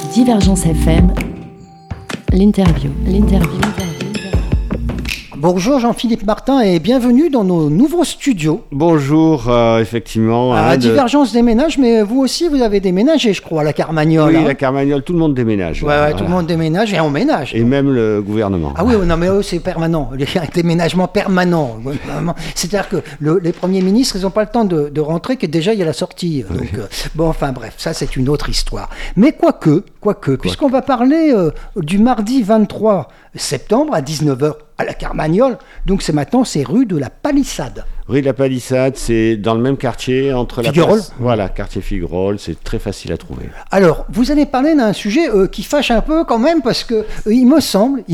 Divergence FM, l'interview. Bonjour Jean-Philippe Martin et bienvenue dans nos nouveaux studios. Bonjour, effectivement. Divergence déménage, mais vous aussi vous avez déménagé, je crois, à la Carmagnole. Oui, la Carmagnole, tout le monde déménage. Ouais, tout le monde déménage et on ménage. Et même le gouvernement. Ah oui, non mais c'est permanent, il y a un déménagement permanent. C'est-à-dire que les premiers ministres, ils n'ont pas le temps de rentrer, que déjà il y a la sortie. Donc, bon, enfin bref, ça c'est une autre histoire. Mais quoique, puisqu'on va parler du mardi 23 septembre à 19h à la Carmagnole, donc c'est rue de la Palissade. Rue de la Palissade, c'est dans le même quartier entre Figuerolles. Voilà, quartier Figuerolles, c'est très facile à trouver. Alors, vous allez parler d'un sujet qui fâche un peu quand même, parce que il me semble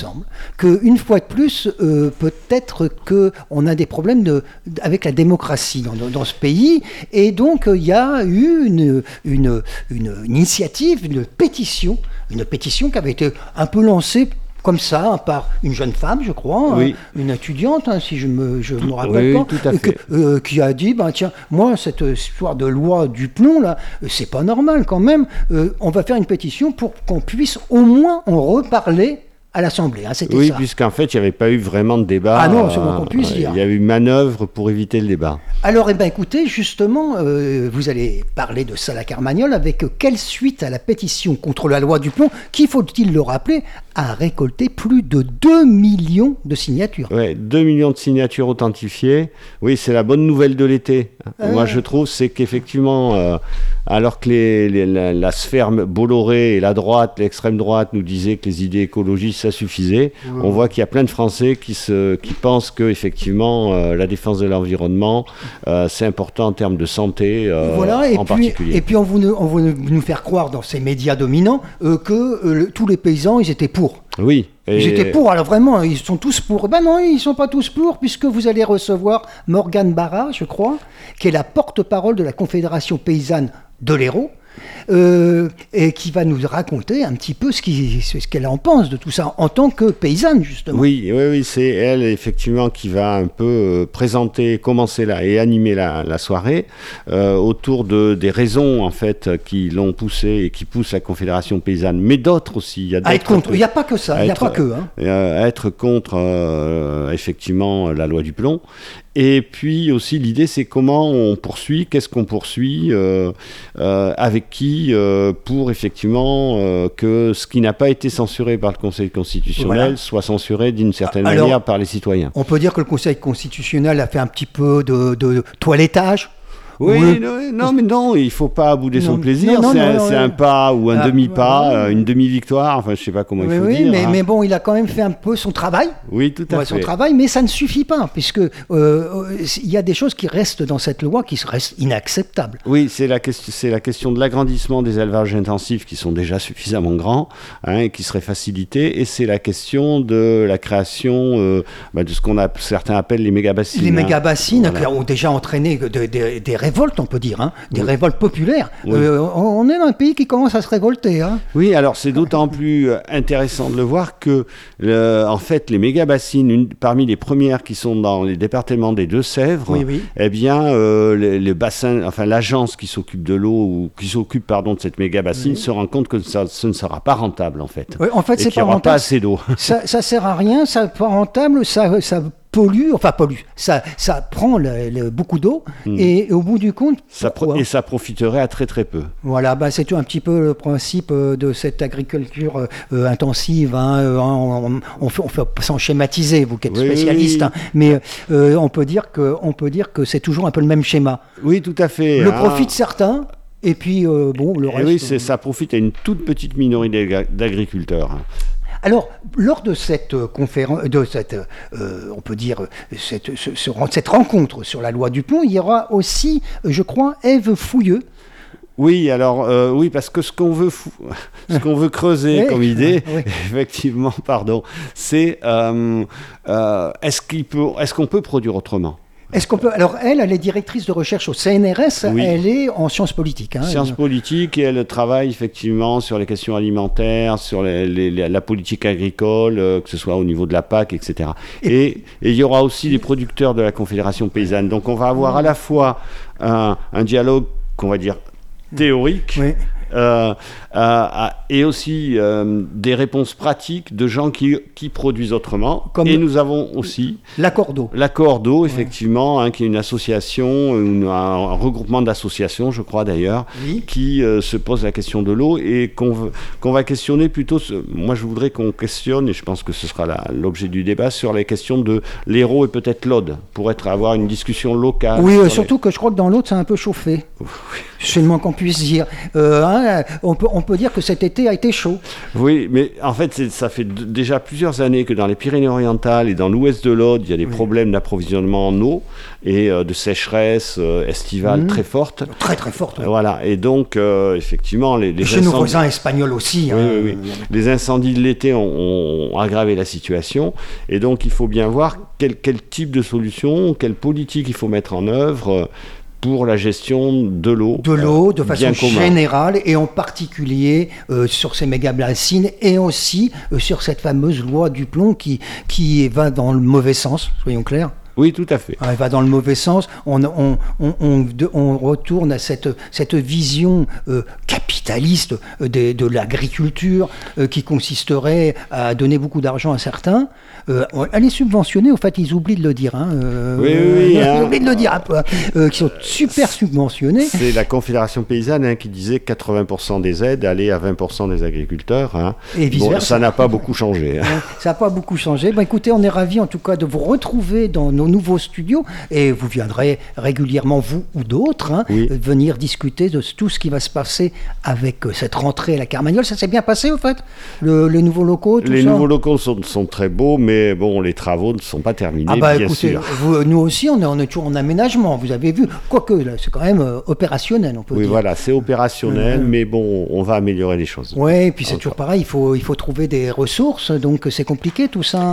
qu'une fois de plus, peut-être qu'on a des problèmes avec la démocratie dans ce pays, et donc il y a eu une initiative, une pétition qui avait été un peu lancée comme ça, par une jeune femme, je crois, oui. Une étudiante, si je me rappelle pas, tout à fait. qui a dit, tiens, moi, cette histoire de loi du plomb, là, c'est pas normal quand même, on va faire une pétition pour qu'on puisse au moins en reparler à l'Assemblée, c'était oui, ça. Puisqu'en fait, il n'y avait pas eu vraiment de débat. Ah non, c'est bon qu'on puisse dire. Il y a eu manœuvre pour éviter le débat. Alors, écoutez, justement, vous allez parler de ça à la Carmagnole, avec quelle suite à la pétition contre la loi du plomb, qui, faut-il le rappeler, a récolté plus de 2 millions de signatures. Oui, 2 millions de signatures authentifiées. Oui, c'est la bonne nouvelle de l'été. Moi, je trouve, c'est qu'effectivement, alors que la sphère Bolloré et la droite, l'extrême droite, nous disaient que les idées écologistes, ça suffisait, on voit qu'il y a plein de Français qui pensent que effectivement, la défense de l'environnement, c'est important en termes de santé, particulier. Et puis on veut nous faire croire dans ces médias dominants que tous les paysans, ils étaient pour. Oui. Ils étaient pour, alors vraiment, ils sont tous pour. Ben non, ils ne sont pas tous pour, puisque vous allez recevoir Morgane Barra, je crois, qui est la porte-parole de la Confédération paysanne de l'Hérault, et qui va nous raconter un petit peu ce qu'elle en pense de tout ça, en tant que paysanne, justement. Oui, c'est elle, effectivement, qui va un peu commencer là et animer la soirée autour des raisons, en fait, qui l'ont poussé et qui poussent la Confédération paysanne, mais d'autres aussi. Il n'y a pas que ça, il n'y a pas que. Être contre, effectivement, la loi du plomb. Et puis aussi, l'idée, c'est comment on poursuit, qu'est-ce qu'on poursuit, avec qui, pour effectivement que ce qui n'a pas été censuré par le Conseil constitutionnel soit censuré d'une certaine manière par les citoyens. On peut dire que le Conseil constitutionnel a fait un petit peu de toilettage. Oui, non, il ne faut pas bouder son plaisir. C'est un pas ou un demi-pas, une demi-victoire, enfin je ne sais pas comment il faut dire. Mais bon, il a quand même fait un peu son travail. Oui, tout à fait. Son travail, mais ça ne suffit pas, puisque il y a des choses qui restent dans cette loi qui restent inacceptables. Oui, c'est la question de l'agrandissement des élevages intensifs qui sont déjà suffisamment grands, et qui seraient facilités, et c'est la question de la création de ce certains appellent les méga-bassines. Les méga-bassines qui ont déjà entraîné des révoltes, on peut dire, des révoltes populaires. Oui. On est dans un pays qui commence à se révolter. Oui, alors c'est d'autant plus intéressant de le voir que, en fait, les méga-bassines, parmi les premières qui sont dans les départements des Deux-Sèvres, eh bien, les bassins, enfin l'agence qui s'occupe de l'eau ou qui s'occupe, de cette méga-bassine se rend compte que ce ne sera pas rentable, en fait. Oui, en fait, c'est qu'il n'y aura pas assez d'eau. Ça sert à rien, ça n'est pas rentable, ça pollue, ça prend beaucoup d'eau, et au bout du compte, ça profiterait à très très peu. Voilà, c'est un petit peu le principe de cette agriculture intensive, on fait sans schématiser, vous qui êtes spécialiste, mais on peut dire que c'est toujours un peu le même schéma. Oui, tout à fait. Le profit de certains, et puis le reste... Oui, ça profite à une toute petite minorité d'agriculteurs. Alors, lors de cette conférence, on peut dire, cette rencontre sur la loi du plomb, il y aura aussi, je crois, Ève Fouilleux. Oui, alors, parce que ce qu'on veut creuser comme idée, effectivement, c'est est-ce qu'on peut produire autrement ? Est-ce qu'on peut... Alors, elle est directrice de recherche au CNRS, elle est en sciences politiques. Sciences politiques, et elle travaille effectivement sur les questions alimentaires, sur la politique agricole, que ce soit au niveau de la PAC, etc. Et il y aura aussi les producteurs de la Confédération paysanne. Donc on va avoir à la fois un dialogue, qu'on va dire, théorique, et aussi des réponses pratiques de gens qui produisent autrement. Et nous avons aussi l'accord d'eau. L'accord d'eau, effectivement, qui est une association, un regroupement d'associations, je crois d'ailleurs, qui se pose la question de l'eau et qu'on va questionner plutôt. Moi, je voudrais qu'on questionne, et je pense que ce sera l'objet du débat, sur les questions de l'Hérault et peut-être l'Aude, pour avoir une discussion locale. Oui, surtout que je crois que dans l'Aude, ça a un peu chauffé. C'est le moins qu'on puisse dire. On peut dire que cet été a été chaud. Oui, mais en fait, ça fait déjà plusieurs années que dans les Pyrénées-Orientales et dans l'ouest de l'Aude, il y a des problèmes d'approvisionnement en eau et de sécheresse estivale très forte. Très, très forte. Oui. Voilà, et donc, effectivement, les chez nos voisins espagnols aussi. Oui. Les incendies de l'été ont aggravé la situation, et donc il faut bien voir quel type de solution, quelle politique il faut mettre en œuvre pour la gestion de l'eau. De l'eau, de façon générale, et en particulier sur ces méga-bassines, et aussi sur cette fameuse loi du plomb qui va dans le mauvais sens, soyons clairs. Oui, tout à fait. Elle va dans le mauvais sens. On retourne à cette vision capitaliste de l'agriculture qui consisterait à donner beaucoup d'argent à certains. Elle est subventionnée, au fait, ils oublient de le dire. Ils oublient de le dire un peu. Qui sont super subventionnés. C'est la Confédération paysanne qui disait que 80% des aides allaient à 20% des agriculteurs. Et vice-versa. Ça n'a pas beaucoup changé. Ça n'a pas beaucoup changé. Écoutez, on est ravis en tout cas de vous retrouver dans nos nouveaux studios, et vous viendrez régulièrement, vous ou d'autres, venir discuter de tout ce qui va se passer avec cette rentrée à la Carmagnole. Ça s'est bien passé, au fait, les nouveaux locaux, tout ça. Les nouveaux locaux sont très beaux, mais bon, les travaux ne sont pas terminés, bien écoutez, sûr. Nous aussi, on est toujours en aménagement, vous avez vu, quoique là, c'est quand même opérationnel, on peut dire. Oui, voilà, c'est opérationnel, mais bon, on va améliorer les choses. Oui, et puis c'est toujours pareil, il faut trouver des ressources, donc c'est compliqué tout ça.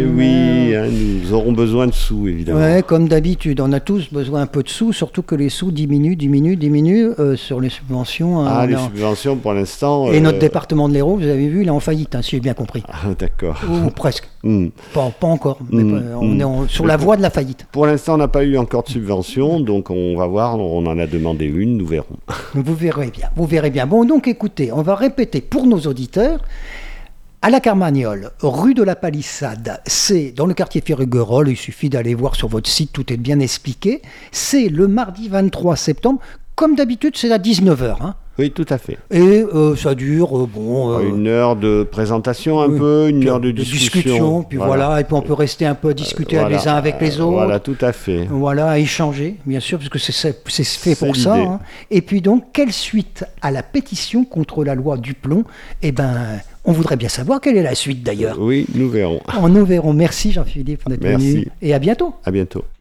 Nous aurons besoin de sous, évidemment. Ouais, comme d'habitude, on a tous besoin un peu de sous, surtout que les sous diminuent sur les subventions. Les subventions pour l'instant. Et notre département de l'Hérault, vous avez vu, il est en faillite, si j'ai bien compris. D'accord. Ou presque. Pas encore, mais on est sur la voie de la faillite. Pour l'instant, on n'a pas eu encore de subvention, donc on va voir, on en a demandé une, nous verrons. Vous verrez bien. Bon, donc écoutez, on va répéter pour nos auditeurs. À la Carmagnole, rue de la Palissade, c'est dans le quartier Ferruguerolles, il suffit d'aller voir sur votre site, tout est bien expliqué. C'est le mardi 23 septembre, comme d'habitude, c'est à 19h. Oui, tout à fait. Et ça dure, une heure de présentation une heure de discussion. Puis voilà, et puis on peut rester un peu à discuter les uns avec les autres. Voilà, tout à fait. Voilà, à échanger, bien sûr, parce que c'est fait pour ça. Et puis donc, quelle suite à la pétition contre la loi du plomb ? On voudrait bien savoir quelle est la suite d'ailleurs. Oui, nous verrons. Nous verrons. Merci Jean-Philippe d'être venu. Et à bientôt. À bientôt.